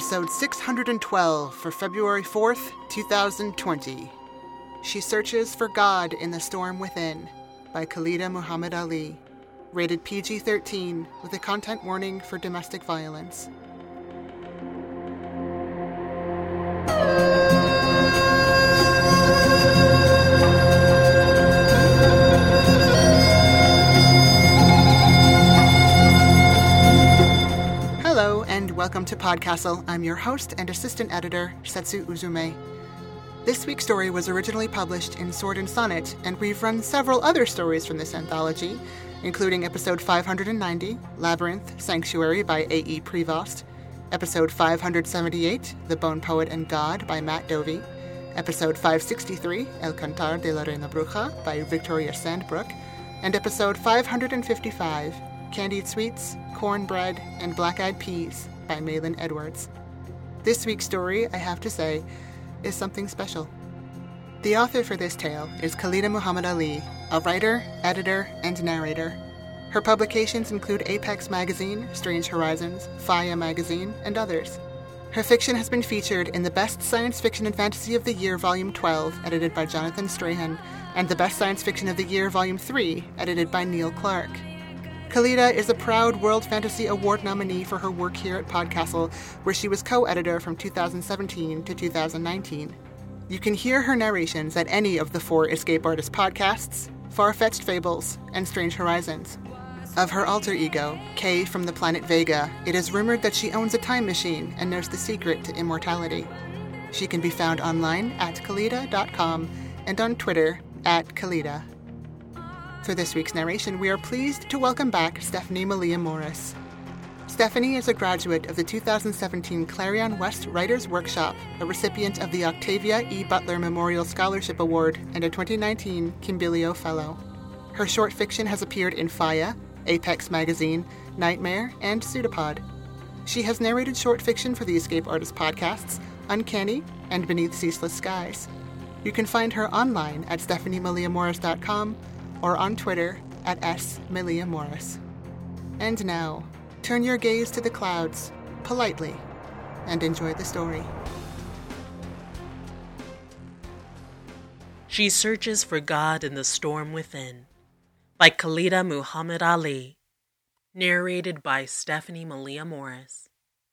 episode 612 for February 4th, 2020. She Searches for God in the Storm Within by Khalida Muhammad Ali. Rated PG-13 with a content warning for domestic violence. Hello and welcome to Podcastle. I'm your host and assistant editor, Setsu Uzume. This week's story was originally published in Sword and Sonnet, and we've run several other stories from this anthology, including episode 590, Labyrinth, Sanctuary by A.E. Prevost, episode 578, The Bone Poet and God by Matt Dovey, episode 563, El Cantar de la Reina Bruja by Victoria Sandbrook, and episode 555, Candied Sweets, Cornbread, and Black-Eyed Peas by Malin Edwards. This week's story, I have to say, is something special. The author for this tale is Khalida Muhammad Ali, a writer, editor, and narrator. Her publications include Apex Magazine, Strange Horizons, Faya Magazine, and others. Her fiction has been featured in the Best Science Fiction and Fantasy of the Year Volume 12, edited by Jonathan Strahan, and the Best Science Fiction of the Year Volume 3, edited by Neil Clark. Khalida is a proud World Fantasy Award nominee for her work here at Podcastle, where she was co-editor from 2017 to 2019. You can hear her narrations at any of the 4 Escape Artist podcasts, Far-Fetched Fables, and Strange Horizons. Of her alter ego, Kay from the planet Vega, it is rumored that she owns a time machine and knows the secret to immortality. She can be found online at Khalida.com and on Twitter at Khalida. For this week's narration, we are pleased to welcome back Stephanie Malia Morris. Stephanie is a graduate of the 2017 Clarion West Writers Workshop, a recipient of the Octavia E. Butler Memorial Scholarship Award, and a 2019 Kimbilio Fellow. Her short fiction has appeared in Faya, Apex Magazine, Nightmare, and Pseudopod. She has narrated short fiction for the Escape Artist podcasts, Uncanny and Beneath Ceaseless Skies. You can find her online at stephaniemaliamorris.com or on Twitter at @SMaliaMorris. And now, turn your gaze to the clouds, politely, and enjoy the story. She Searches for God in the Storm Within by Khalida Muhammad Ali. Narrated by Stephanie Malia Morris.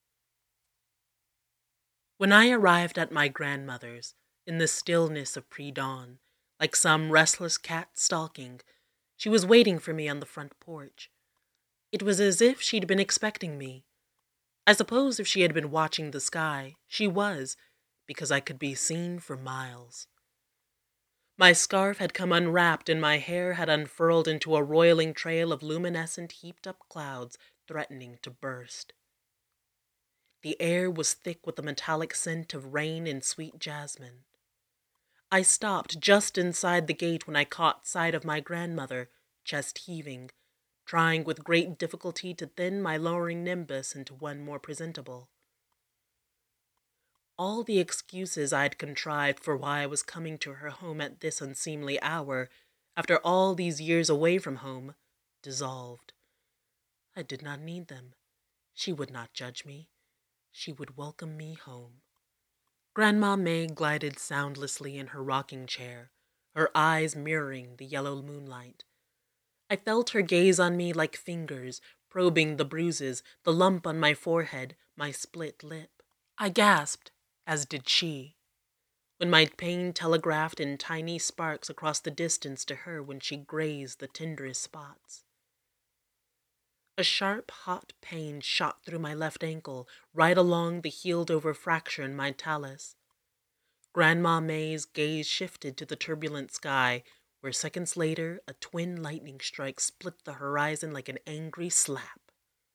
When I arrived at my grandmother's, in the stillness of pre-dawn, like some restless cat stalking, she was waiting for me on the front porch. It was as if she'd been expecting me. I suppose if she had been watching the sky, she was, because I could be seen for miles. My scarf had come unwrapped and my hair had unfurled into a roiling trail of luminescent heaped-up clouds threatening to burst. The air was thick with the metallic scent of rain and sweet jasmine. I stopped just inside the gate when I caught sight of my grandmother, chest heaving, trying with great difficulty to thin my lowering nimbus into one more presentable. All the excuses I'd contrived for why I was coming to her home at this unseemly hour, after all these years away from home, dissolved. I did not need them. She would not judge me. She would welcome me home. Grandma May glided soundlessly in her rocking chair, her eyes mirroring the yellow moonlight. I felt her gaze on me like fingers, probing the bruises, the lump on my forehead, my split lip. I gasped, as did she, when my pain telegraphed in tiny sparks across the distance to her when she grazed the tenderest spots. A sharp, hot pain shot through my left ankle, right along the healed-over fracture in my talus. Grandma May's gaze shifted to the turbulent sky, where seconds later a twin lightning strike split the horizon like an angry slap.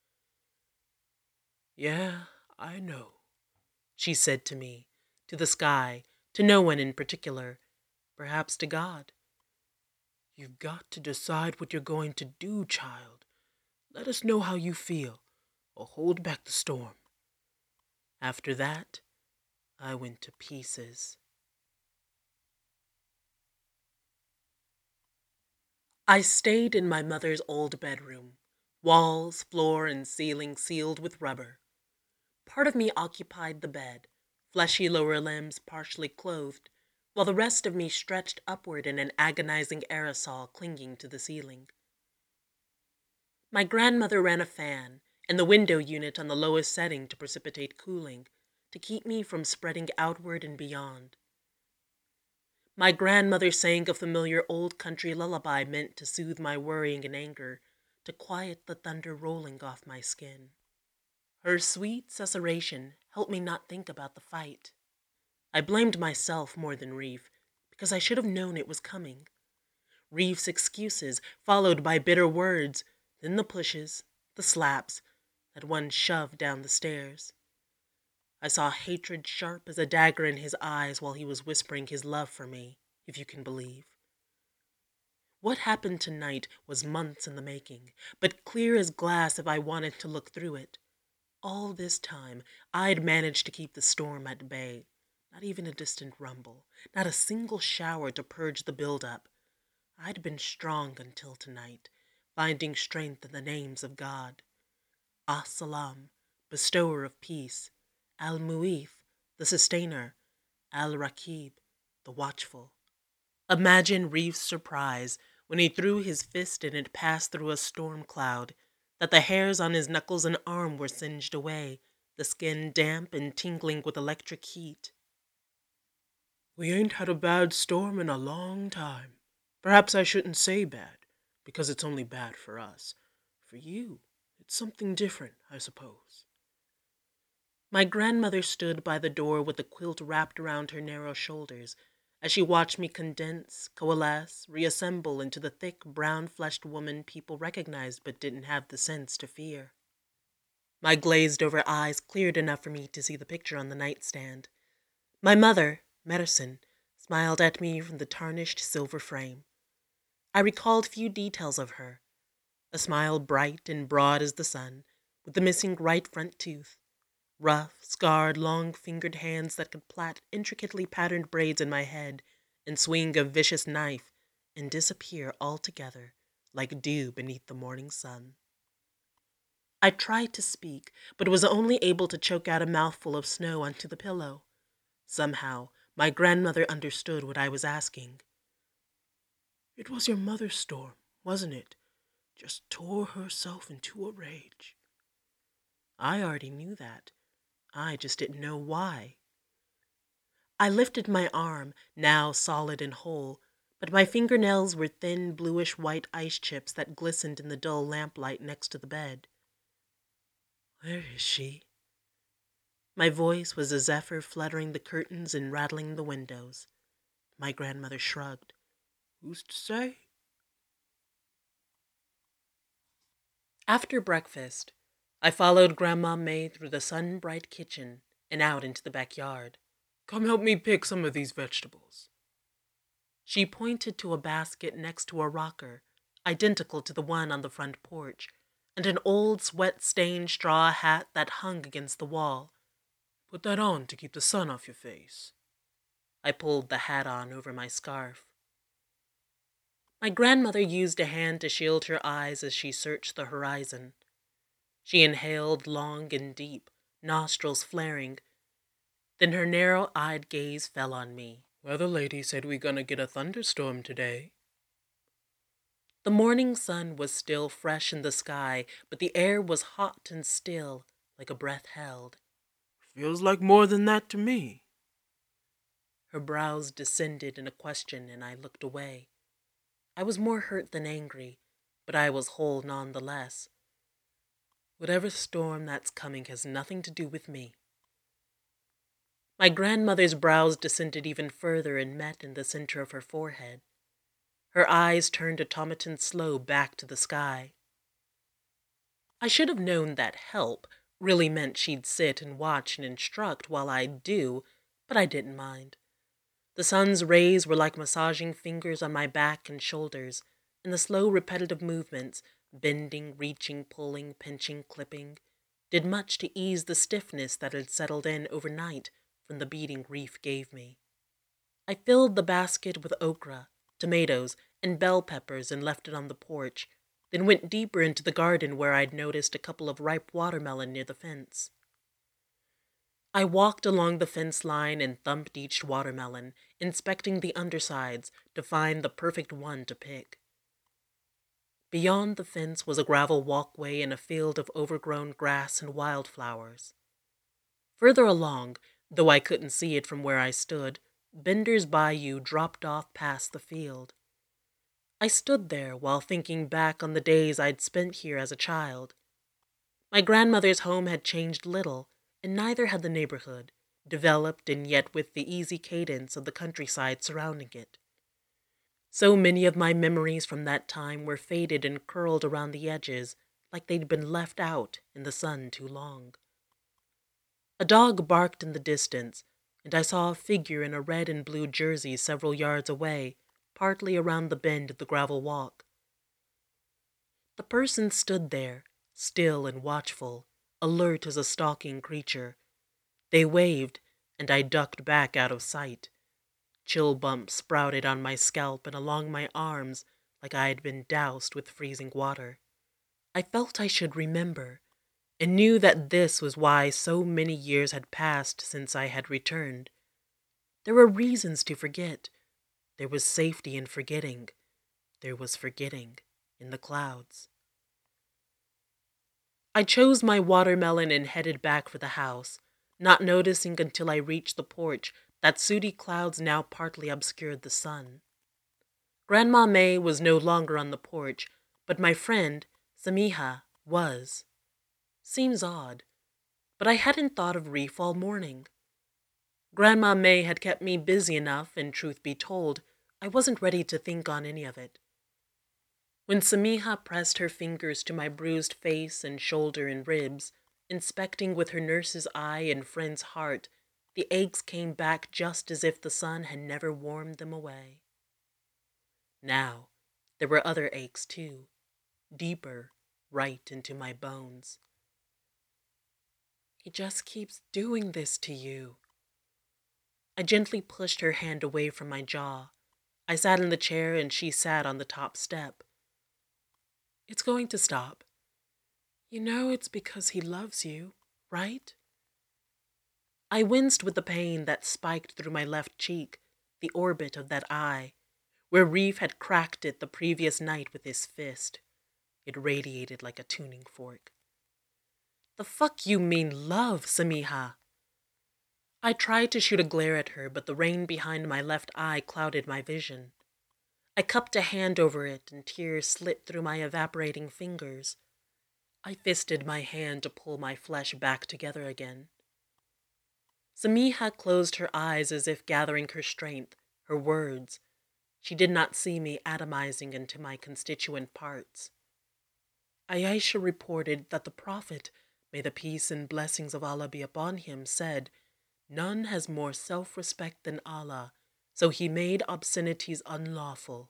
"Yeah, I know," she said to me, to the sky, to no one in particular, perhaps to God. "You've got to decide what you're going to do, child. Let us know how you feel, or hold back the storm." After that, I went to pieces. I stayed in my mother's old bedroom, walls, floor, and ceiling sealed with rubber. Part of me occupied the bed, fleshy lower limbs partially clothed, while the rest of me stretched upward in an agonizing aerosol clinging to the ceiling. My grandmother ran a fan and the window unit on the lowest setting to precipitate cooling, to keep me from spreading outward and beyond. My grandmother sang a familiar old country lullaby meant to soothe my worrying and anger, to quiet the thunder rolling off my skin. Her sweet susurration helped me not think about the fight. I blamed myself more than Reef, because I should have known it was coming. Reef's excuses, followed by bitter words, then the pushes, the slaps, that one shoved down the stairs. I saw hatred sharp as a dagger in his eyes while he was whispering his love for me, if you can believe. What happened tonight was months in the making, but clear as glass if I wanted to look through it. All this time, I'd managed to keep the storm at bay. Not even a distant rumble, not a single shower to purge the buildup. I'd been strong until tonight, finding strength in the names of God. As-Salam, bestower of peace. Al-Mu'ith, the sustainer. Al-Raqib, the watchful. Imagine Reef's surprise when he threw his fist and it passed through a storm cloud, that the hairs on his knuckles and arm were singed away, the skin damp and tingling with electric heat. We ain't had a bad storm in a long time. Perhaps I shouldn't say bad, because it's only bad for us. For you, it's something different, I suppose. My grandmother stood by the door with the quilt wrapped around her narrow shoulders, as she watched me condense, coalesce, reassemble into the thick, brown-fleshed woman people recognized but didn't have the sense to fear. My glazed-over eyes cleared enough for me to see the picture on the nightstand. My mother, Medicine, smiled at me from the tarnished silver frame. I recalled few details of her. A smile bright and broad as the sun, with the missing right front tooth. Rough, scarred, long-fingered hands that could plait intricately patterned braids in my head and swing a vicious knife and disappear altogether like dew beneath the morning sun. I tried to speak, but was only able to choke out a mouthful of snow onto the pillow. Somehow, my grandmother understood what I was asking. It was your mother's storm, wasn't it? Just tore herself into a rage. I already knew that. I just didn't know why. I lifted my arm, now solid and whole, but my fingernails were thin bluish-white ice chips that glistened in the dull lamplight next to the bed. Where is she? My voice was a zephyr fluttering the curtains and rattling the windows. My grandmother shrugged. Who's to say? After breakfast, I followed Grandma May through the sun-bright kitchen and out into the backyard. Come help me pick some of these vegetables. She pointed to a basket next to a rocker, identical to the one on the front porch, and an old sweat-stained straw hat that hung against the wall. Put that on to keep the sun off your face. I pulled the hat on over my scarf. My grandmother used a hand to shield her eyes as she searched the horizon. She inhaled long and deep, nostrils flaring. Then her narrow-eyed gaze fell on me. Weather lady said we gonna get a thunderstorm today. The morning sun was still fresh in the sky, but the air was hot and still, like a breath held. Feels like more than that to me. Her brows descended in a question, and I looked away. I was more hurt than angry, but I was whole nonetheless. Whatever storm that's coming has nothing to do with me. My grandmother's brows descended even further and met in the center of her forehead. Her eyes turned automaton slow back to the sky. I should have known that help really meant she'd sit and watch and instruct while I'd do, but I didn't mind. The sun's rays were like massaging fingers on my back and shoulders, and the slow repetitive movements, bending, reaching, pulling, pinching, clipping, did much to ease the stiffness that had settled in overnight from the beating Reef gave me. I filled the basket with okra, tomatoes, and bell peppers and left it on the porch, then went deeper into the garden where I'd noticed a couple of ripe watermelon near the fence. I walked along the fence line and thumped each watermelon, inspecting the undersides to find the perfect one to pick. Beyond the fence was a gravel walkway and a field of overgrown grass and wildflowers. Further along, though I couldn't see it from where I stood, Bender's Bayou dropped off past the field. I stood there while thinking back on the days I'd spent here as a child. My grandmother's home had changed little, and neither had the neighborhood, developed and yet with the easy cadence of the countryside surrounding it. So many of my memories from that time were faded and curled around the edges, like they'd been left out in the sun too long. A dog barked in the distance, and I saw a figure in a red and blue jersey several yards away, partly around the bend of the gravel walk. The person stood there, still and watchful, alert as a stalking creature. They waved, and I ducked back out of sight. Chill bumps sprouted on my scalp and along my arms like I had been doused with freezing water. I felt I should remember, and knew that this was why so many years had passed since I had returned. There were reasons to forget. There was safety in forgetting. There was forgetting in the clouds. I chose my watermelon and headed back for the house, not noticing until I reached the porch that sooty clouds now partly obscured the sun. Grandma May was no longer on the porch, but my friend, Samiha, was. Seems odd, but I hadn't thought of Reef all morning. Grandma May had kept me busy enough, and truth be told, I wasn't ready to think on any of it. When Samiha pressed her fingers to my bruised face and shoulder and ribs, inspecting with her nurse's eye and friend's heart, the aches came back just as if the sun had never warmed them away. Now, there were other aches too, deeper, right into my bones. He just keeps doing this to you. I gently pushed her hand away from my jaw. I sat in the chair and she sat on the top step. It's going to stop. You know it's because he loves you, right? I winced with the pain that spiked through my left cheek, the orbit of that eye, where Reef had cracked it the previous night with his fist. It radiated like a tuning fork. The fuck you mean love, Samiha? I tried to shoot a glare at her, but the rain behind my left eye clouded my vision. I cupped a hand over it, and tears slipped through my evaporating fingers. I fisted my hand to pull my flesh back together again. Samiha closed her eyes as if gathering her strength, her words. She did not see me atomizing into my constituent parts. Aisha reported that the Prophet, may the peace and blessings of Allah be upon him, said, "None has more self-respect than Allah, so he made obscenities unlawful."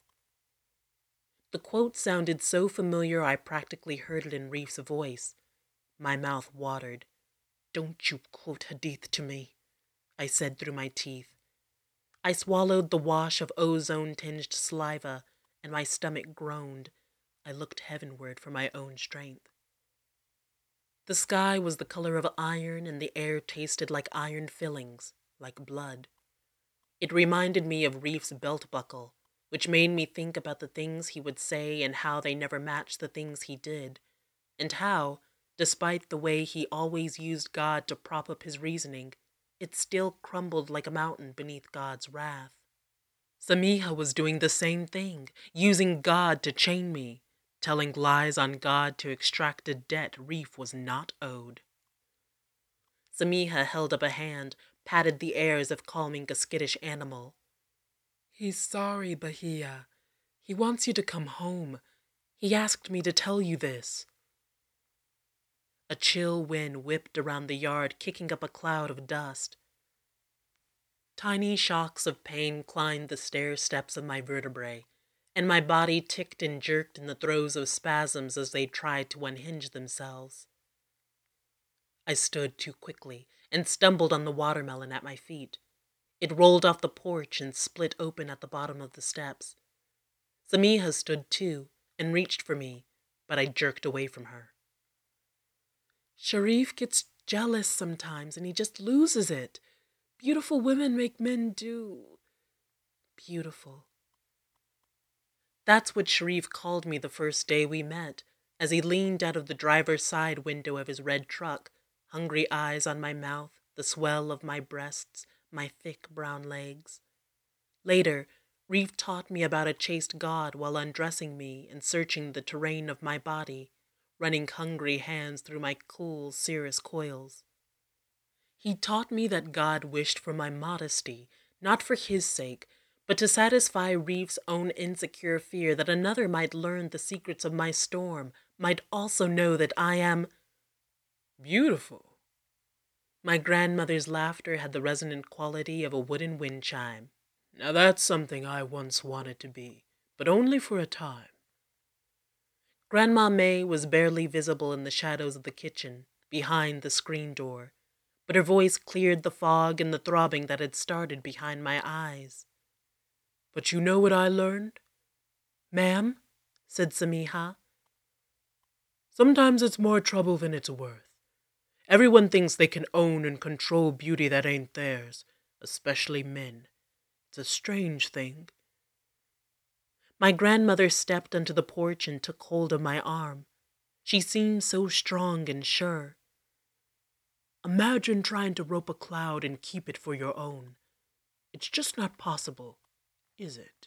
The quote sounded so familiar I practically heard it in Reef's voice. My mouth watered. "Don't you quote hadith to me," I said through my teeth. I swallowed the wash of ozone-tinged saliva, and my stomach groaned. I looked heavenward for my own strength. The sky was the color of iron, and the air tasted like iron fillings, like blood. It reminded me of Reef's belt buckle, which made me think about the things he would say and how they never matched the things he did, and how, despite the way he always used God to prop up his reasoning, it still crumbled like a mountain beneath God's wrath. Samiha was doing the same thing, using God to chain me, telling lies on God to extract a debt Reef was not owed. Samiha held up a hand, patted the air as if calming a skittish animal. "He's sorry, Bahia. He wants you to come home. He asked me to tell you this." A chill wind whipped around the yard, kicking up a cloud of dust. Tiny shocks of pain climbed the stair steps of my vertebrae, and my body ticked and jerked in the throes of spasms as they tried to unhinge themselves. I stood too quickly and stumbled on the watermelon at my feet. It rolled off the porch and split open at the bottom of the steps. Samiha stood too and reached for me, but I jerked away from her. "Sharif gets jealous sometimes and he just loses it. Beautiful women make men do. Beautiful. That's what Sharif called me the first day we met, as he leaned out of the driver's side window of his red truck, hungry eyes on my mouth, the swell of my breasts, my thick brown legs. Later, Reef taught me about a chaste god while undressing me and searching the terrain of my body, running hungry hands through my cool cirrus coils. He taught me that God wished for my modesty, not for his sake, but to satisfy Reef's own insecure fear that another might learn the secrets of my storm, might also know that I am beautiful. My grandmother's laughter had the resonant quality of a wooden wind chime. Now that's something I once wanted to be, but only for a time. Grandma May was barely visible in the shadows of the kitchen, behind the screen door, but her voice cleared the fog and the throbbing that had started behind my eyes. But you know what I learned? Ma'am, said Samiha. Sometimes it's more trouble than it's worth. Everyone thinks they can own and control beauty that ain't theirs, especially men. It's a strange thing. My grandmother stepped onto the porch and took hold of my arm. She seemed so strong and sure. Imagine trying to rope a cloud and keep it for your own. It's just not possible, is it?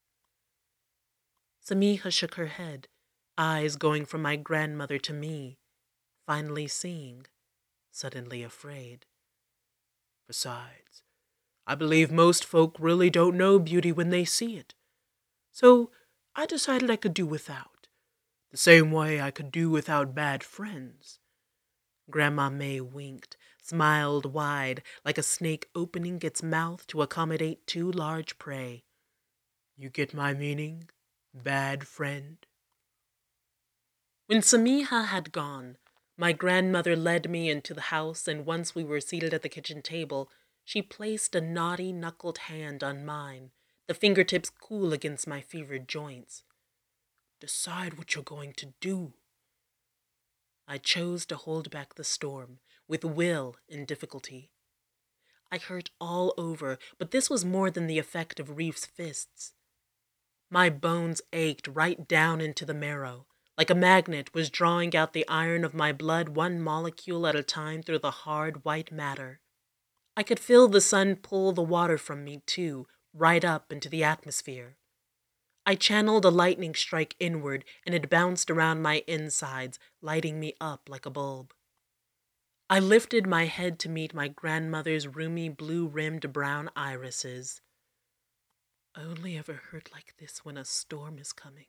Samiha shook her head, eyes going from my grandmother to me, finally seeing, suddenly afraid. Besides, I believe most folk really don't know beauty when they see it. So I decided I could do without, the same way I could do without bad friends. Grandma May winked, smiled wide, like a snake opening its mouth to accommodate too large prey. You get my meaning, bad friend? When Samiha had gone, my grandmother led me into the house, and once we were seated at the kitchen table, she placed a knotty, knuckled hand on mine, the fingertips cool against my fevered joints. Decide what you're going to do. I chose to hold back the storm, with will and difficulty. I hurt all over, but this was more than the effect of Reef's fists. My bones ached right down into the marrow, like a magnet was drawing out the iron of my blood one molecule at a time through the hard white matter. I could feel the sun pull the water from me, too, right up into the atmosphere. I channeled a lightning strike inward, and it bounced around my insides, lighting me up like a bulb. I lifted my head to meet my grandmother's roomy blue-rimmed brown irises. I only ever hurt like this when a storm is coming.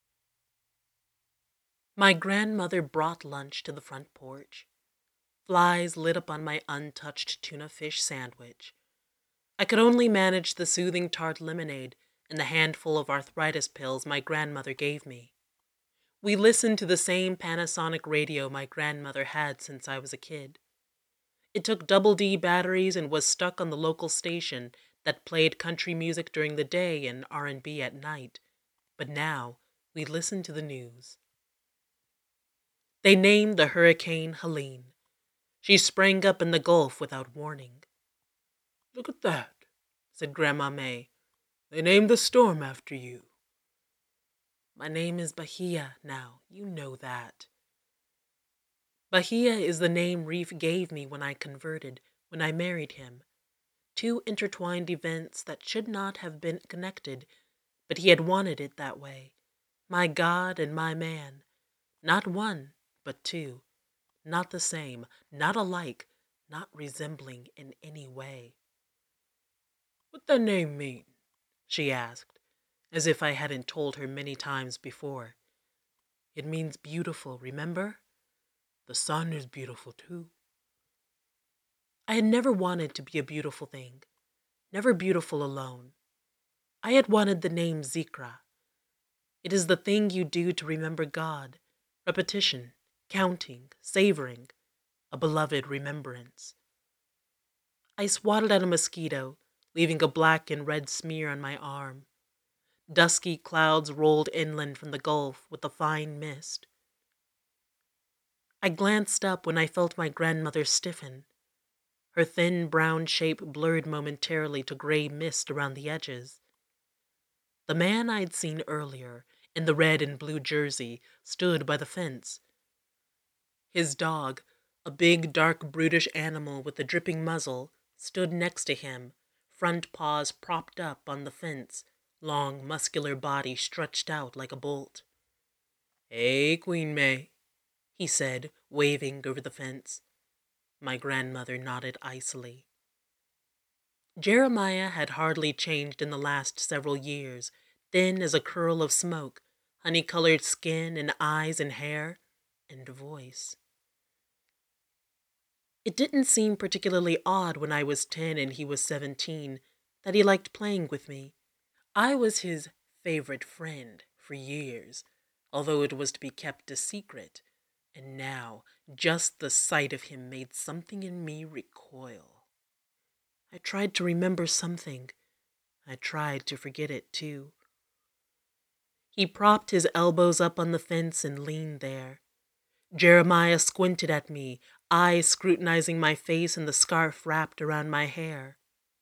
My grandmother brought lunch to the front porch. Flies lit up on my untouched tuna fish sandwich. I could only manage the soothing tart lemonade and the handful of arthritis pills my grandmother gave me. We listened to the same Panasonic radio my grandmother had since I was a kid. It took double D batteries and was stuck on the local station that played country music during the day and R&B at night. But now we listened to the news. They named the hurricane Helene. She sprang up in the Gulf without warning. Look at that, said Grandma May. They named the storm after you. My name is Bahia now, you know that. Bahia is the name Reef gave me when I converted, when I married him. Two intertwined events that should not have been connected, but he had wanted it that way. My God and my man. Not one, but two. Not the same, not alike, not resembling in any way. What that name mean? She asked, as if I hadn't told her many times before. It means beautiful, remember? The sun is beautiful too. I had never wanted to be a beautiful thing, never beautiful alone. I had wanted the name Zikra. It is the thing you do to remember God, repetition, counting, savoring, a beloved remembrance. I swatted at a mosquito, leaving a black and red smear on my arm. Dusky clouds rolled inland from the Gulf with a fine mist. I glanced up when I felt my grandmother stiffen. Her thin brown shape blurred momentarily to gray mist around the edges. The man I'd seen earlier, in the red and blue jersey, stood by the fence. His dog, a big, dark, brutish animal with a dripping muzzle, stood next to him, front paws propped up on the fence, long, muscular body stretched out like a bolt. "Hey, Queen May," he said, waving over the fence. My grandmother nodded icily. Jeremiah had hardly changed in the last several years, thin as a curl of smoke, honey-colored skin and eyes and hair, and voice. It didn't seem particularly odd when I was 10 and he was 17 that he liked playing with me. I was his favorite friend for years, although it was to be kept a secret, and now just the sight of him made something in me recoil. I tried to remember something. I tried to forget it, too. He propped his elbows up on the fence and leaned there. Jeremiah squinted at me, eyes scrutinizing my face and the scarf wrapped around my hair.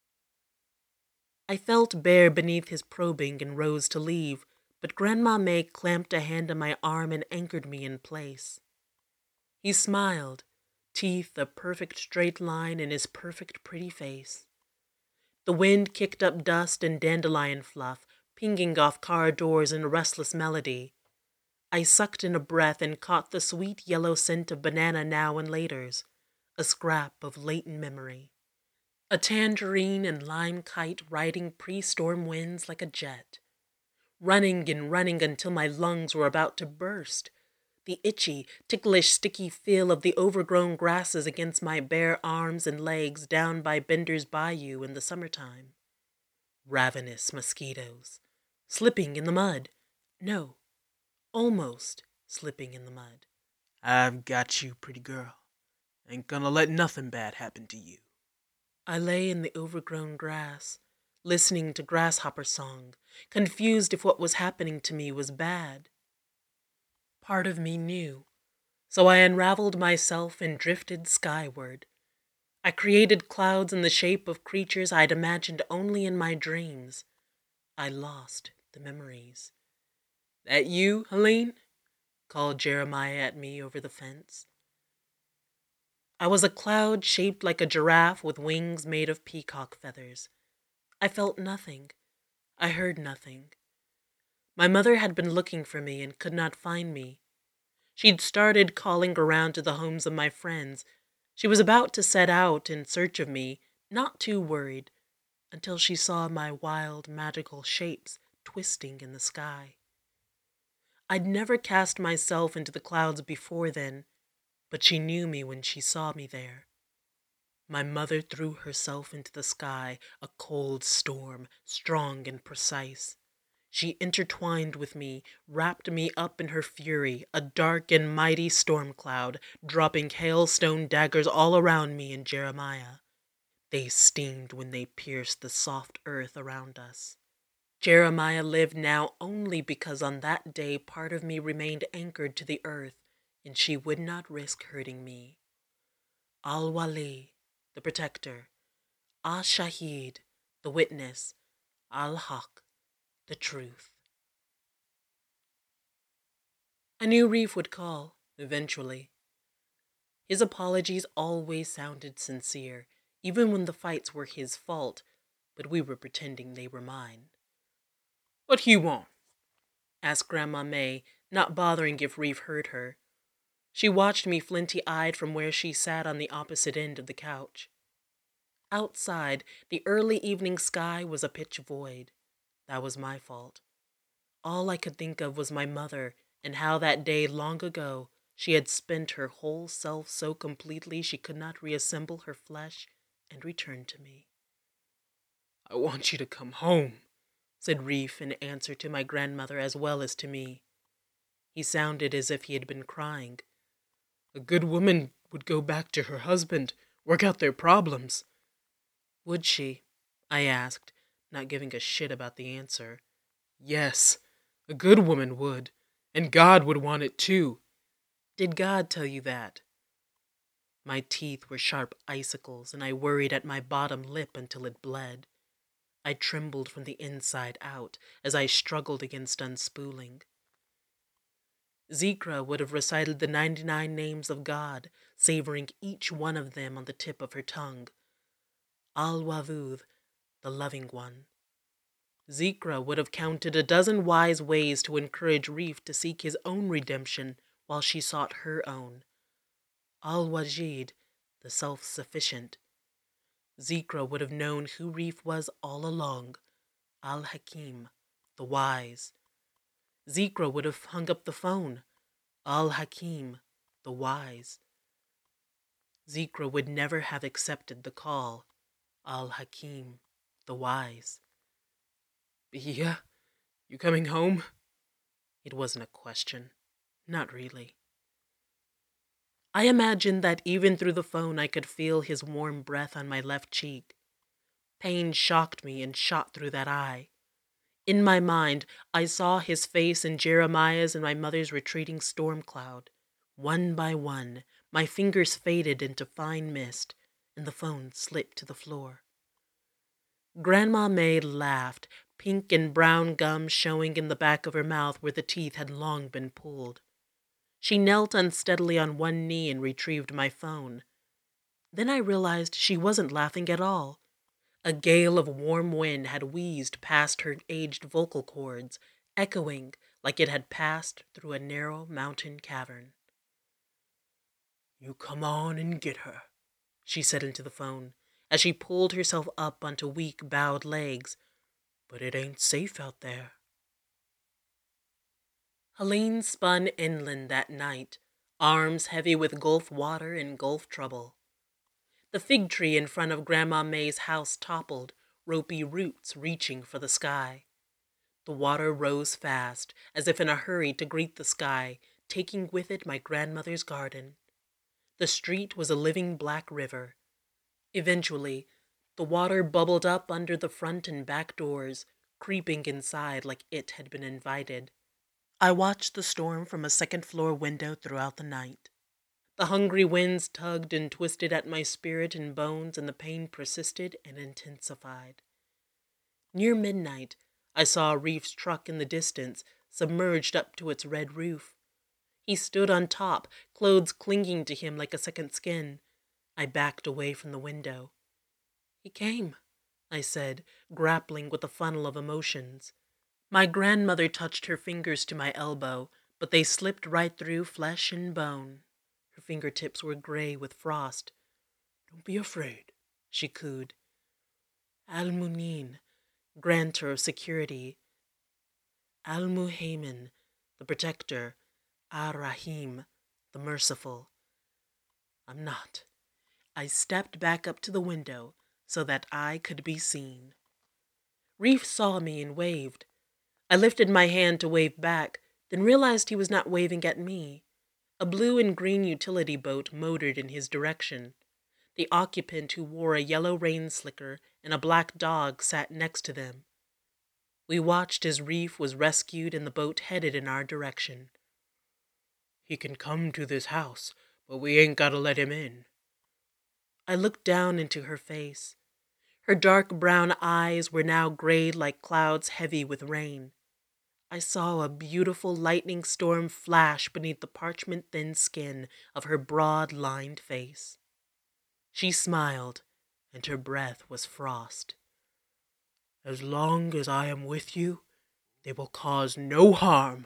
I felt bare beneath his probing and rose to leave, but Grandma May clamped a hand on my arm and anchored me in place. He smiled, teeth a perfect straight line in his perfect pretty face. The wind kicked up dust and dandelion fluff, pinging off car doors in a restless melody. I sucked in a breath and caught the sweet yellow scent of banana now and laters, a scrap of latent memory. A tangerine and lime kite riding pre-storm winds like a jet. Running and running until my lungs were about to burst. The itchy, ticklish, sticky feel of the overgrown grasses against my bare arms and legs down by Bender's Bayou in the summertime. Ravenous mosquitoes. Slipping in the mud. No. Almost slipping in the mud. "I've got you, pretty girl. Ain't gonna let nothing bad happen to you." I lay in the overgrown grass, listening to grasshopper song, confused if what was happening to me was bad. Part of me knew, so I unraveled myself and drifted skyward. I created clouds in the shape of creatures I'd imagined only in my dreams. I lost the memories. "That you, Helene?" called Jeremiah at me over the fence. I was a cloud shaped like a giraffe with wings made of peacock feathers. I felt nothing. I heard nothing. My mother had been looking for me and could not find me. She'd started calling around to the homes of my friends. She was about to set out in search of me, not too worried, until she saw my wild, magical shapes twisting in the sky. I'd never cast myself into the clouds before then, but she knew me when she saw me there. My mother threw herself into the sky, a cold storm, strong and precise. She intertwined with me, wrapped me up in her fury, a dark and mighty storm cloud, dropping hailstone daggers all around me and Jeremiah. They steamed when they pierced the soft earth around us. Jeremiah lived now only because on that day part of me remained anchored to the earth, and she would not risk hurting me. Al-Wali, the protector. Al-Shahid, the witness. Al-Haq, the truth. I knew Reef would call, eventually. His apologies always sounded sincere, even when the fights were his fault, but we were pretending they were mine. "What he want?" asked Grandma May, not bothering if Reef heard her. She watched me flinty-eyed from where she sat on the opposite end of the couch. Outside, the early evening sky was a pitch void. That was my fault. All I could think of was my mother and how that day long ago she had spent her whole self so completely she could not reassemble her flesh and return to me. "I want you to come home," said Reef in answer to my grandmother as well as to me. He sounded as if he had been crying. "A good woman would go back to her husband, work out their problems." Would she? I asked, not giving a shit about the answer. "Yes, a good woman would, and God would want it too." Did God tell you that? My teeth were sharp icicles, and I worried at my bottom lip until it bled. I trembled from the inside out as I struggled against unspooling. Zikra would have recited the 99 names of God, savoring each one of them on the tip of her tongue. Al-Wavud, the loving one. Zikra would have counted a dozen wise ways to encourage Reef to seek his own redemption while she sought her own. Al-Wajid, the self-sufficient. Zikra would have known who Reef was all along. Al-Hakim, the wise. Zikra would have hung up the phone. Al-Hakim, the wise. Zikra would never have accepted the call. Al-Hakim, the wise. Yeah? You coming home? It wasn't a question. Not really. I imagined that even through the phone I could feel his warm breath on my left cheek. Pain shocked me and shot through that eye. In my mind, I saw his face and Jeremiah's and my mother's retreating storm cloud. One by one, my fingers faded into fine mist, and the phone slipped to the floor. Grandma May laughed, pink and brown gum showing in the back of her mouth where the teeth had long been pulled. She knelt unsteadily on one knee and retrieved my phone. Then I realized she wasn't laughing at all. A gale of warm wind had wheezed past her aged vocal cords, echoing like it had passed through a narrow mountain cavern. You come on and get her, she said into the phone, as she pulled herself up onto weak, bowed legs. But it ain't safe out there. Helene spun inland that night, arms heavy with Gulf water and Gulf trouble. The fig tree in front of Grandma May's house toppled, ropey roots reaching for the sky. The water rose fast, as if in a hurry to greet the sky, taking with it my grandmother's garden. The street was a living black river. Eventually, the water bubbled up under the front and back doors, creeping inside like it had been invited. I watched the storm from a second-floor window throughout the night. The hungry winds tugged and twisted at my spirit and bones, and the pain persisted and intensified. Near midnight, I saw Reef's truck in the distance, submerged up to its red roof. He stood on top, clothes clinging to him like a second skin. I backed away from the window. He came, I said, grappling with a funnel of emotions. My grandmother touched her fingers to my elbow, but they slipped right through flesh and bone. Her fingertips were gray with frost. Don't be afraid, she cooed. Al-Munin, grantor of security. Al-Muhaymin, the protector. Ar-Rahim, the merciful. I'm not. I stepped back up to the window so that I could be seen. Reef saw me and waved. I lifted my hand to wave back, then realized he was not waving at me. A blue and green utility boat motored in his direction. The occupant, who wore a yellow rain slicker, and a black dog sat next to them. We watched as Reef was rescued and the boat headed in our direction. He can come to this house, but we ain't gotta let him in. I looked down into her face. Her dark brown eyes were now grayed like clouds heavy with rain. I saw a beautiful lightning storm flash beneath the parchment-thin skin of her broad-lined face. She smiled, and her breath was frost. As long as I am with you, they will cause no harm.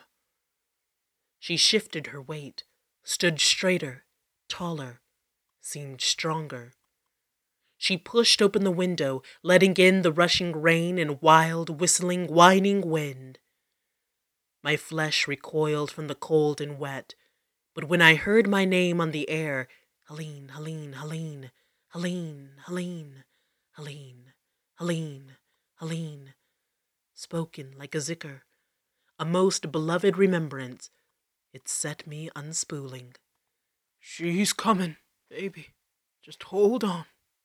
She shifted her weight, stood straighter, taller, seemed stronger. She pushed open the window, letting in the rushing rain and wild, whistling, whining wind. My flesh recoiled from the cold and wet, but when I heard my name on the air, Helene, Helene, Helene, Helene, Helene, Helene, Helene, Helene, spoken like a zikr, a most beloved remembrance, it set me unspooling. She's coming, baby. Just hold on.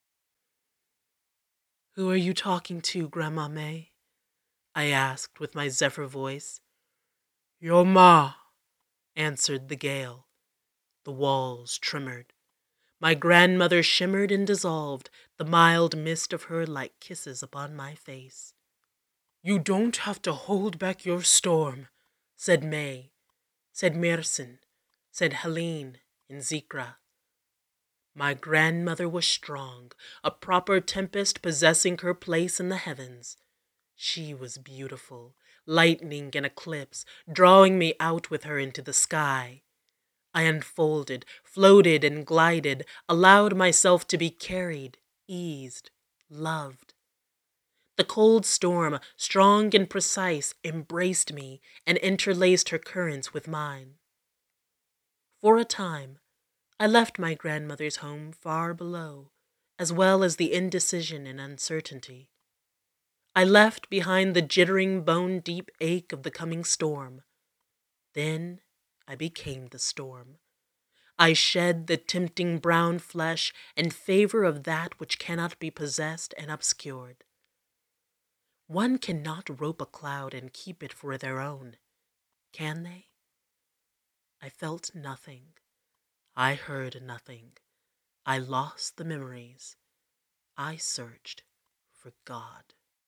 Who are you talking to, Grandma May? I asked with my zephyr voice. Your ma, answered the gale. The walls trembled. My grandmother shimmered and dissolved, the mild mist of her like kisses upon my face. "You don't have to hold back your storm," said May, said Mirsin, said Helene and Zikra. My grandmother was strong, a proper tempest possessing her place in the heavens. She was beautiful, lightning and eclipse, drawing me out with her into the sky. I unfolded, floated and glided, allowed myself to be carried, eased, loved. The cold storm, strong and precise, embraced me and interlaced her currents with mine. For a time, I left my grandmother's home far below, as well as the indecision and uncertainty. I left behind the jittering, bone-deep ache of the coming storm. Then I became the storm. I shed the tempting brown flesh in favor of that which cannot be possessed and obscured. One cannot rope a cloud and keep it for their own, can they? I felt nothing. I heard nothing. I lost the memories. I searched for God.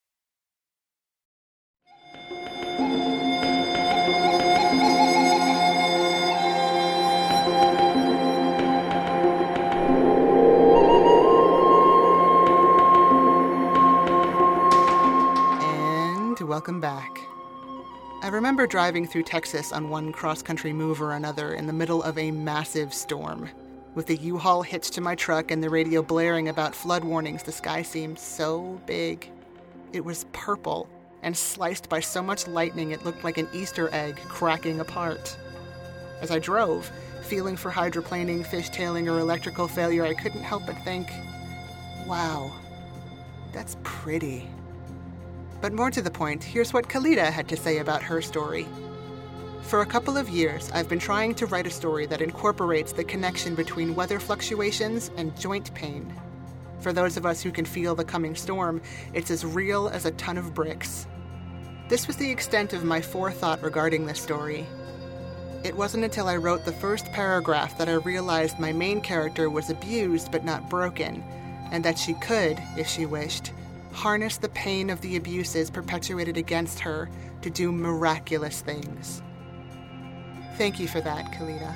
And welcome back. I remember driving through Texas on one cross-country move or another in the middle of a massive storm. With the U-Haul hitched to my truck and the radio blaring about flood warnings, the sky seemed so big. It was purple and sliced by so much lightning it looked like an Easter egg cracking apart. As I drove, feeling for hydroplaning, fishtailing, or electrical failure, I couldn't help but think, wow, that's pretty. But more to the point, here's what Khalida had to say about her story. For a couple of years, I've been trying to write a story that incorporates the connection between weather fluctuations and joint pain. For those of us who can feel the coming storm, it's as real as a ton of bricks. This was the extent of my forethought regarding this story. It wasn't until I wrote the first paragraph that I realized my main character was abused but not broken, and that she could, if she wished, harness the pain of the abuses perpetuated against her to do miraculous things. Thank you for that, Khalida.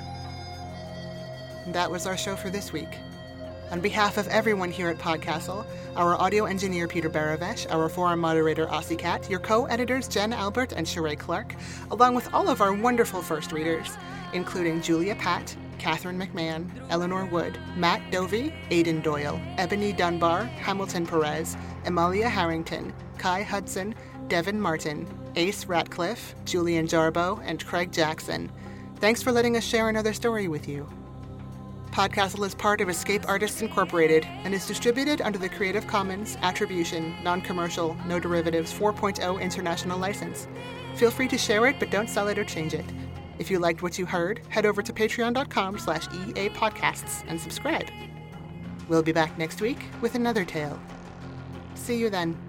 That was our show for this week. On behalf of everyone here at Podcastle, our audio engineer Peter Baravesh, our forum moderator Aussie Cat, your co-editors Jen Albert and Sheree Clark, along with all of our wonderful first readers, including Julia Patt, Catherine McMahon, Eleanor Wood, Matt Dovey, Aidan Doyle, Ebony Dunbar, Hamilton Perez, Amalia Harrington, Kai Hudson, Devin Martin, Ace Ratcliffe, Julian Jarbo, and Craig Jackson. Thanks for letting us share another story with you. Podcastle is part of Escape Artists Incorporated and is distributed under the Creative Commons Attribution, Non-Commercial, No Derivatives 4.0 International License. Feel free to share it, but don't sell it or change it. If you liked what you heard, head over to patreon.com/EAPodcasts and subscribe. We'll be back next week with another tale. See you then.